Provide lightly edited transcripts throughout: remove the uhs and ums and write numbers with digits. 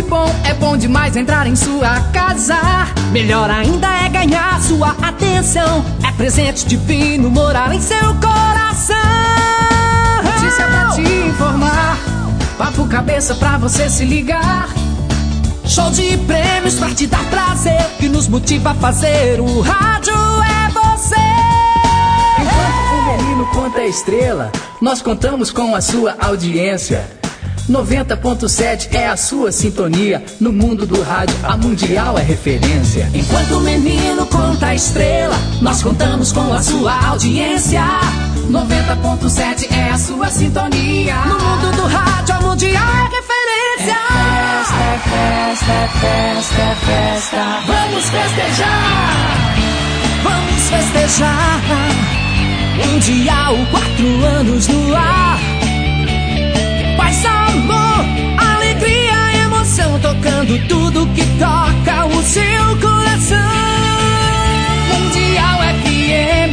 bom, é bom demais entrar em sua casa. Melhor ainda é ganhar sua atenção. É presente divino morar em seu coração. Notícia pra te informar, papo cabeça pra você se ligar. Show de prêmios pra te dar prazer, que nos motiva a fazer o rádio é você. Enquanto o menino conta a estrela, nós contamos com a sua audiência. 90.7 é a sua sintonia. No mundo do rádio, a Mundial é referência. Enquanto o menino conta a estrela, nós contamos com a sua audiência. 90.7 é a sua sintonia. No mundo do rádio, a Mundial é referência. É festa, é festa, é festa. Vamos festejar, vamos festejar. Mundial, 4 anos no ar. Paz, amor, alegria, emoção, tocando tudo que toca o seu coração. Mundial FM,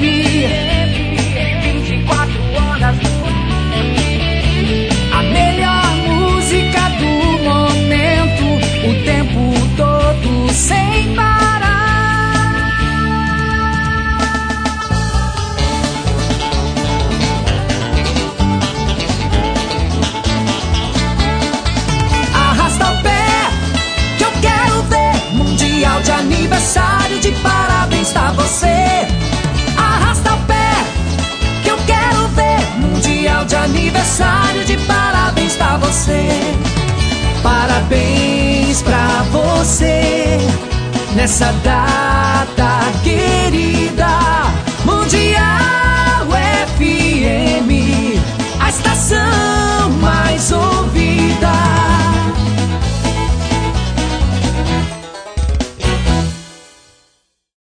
24 horas no ar. A melhor música do momento, o tempo todo sem parar. De aniversário, de parabéns tá você. Arrasta o pé, que eu quero ver. Mundial de aniversário, de parabéns tá você. Parabéns pra você nessa data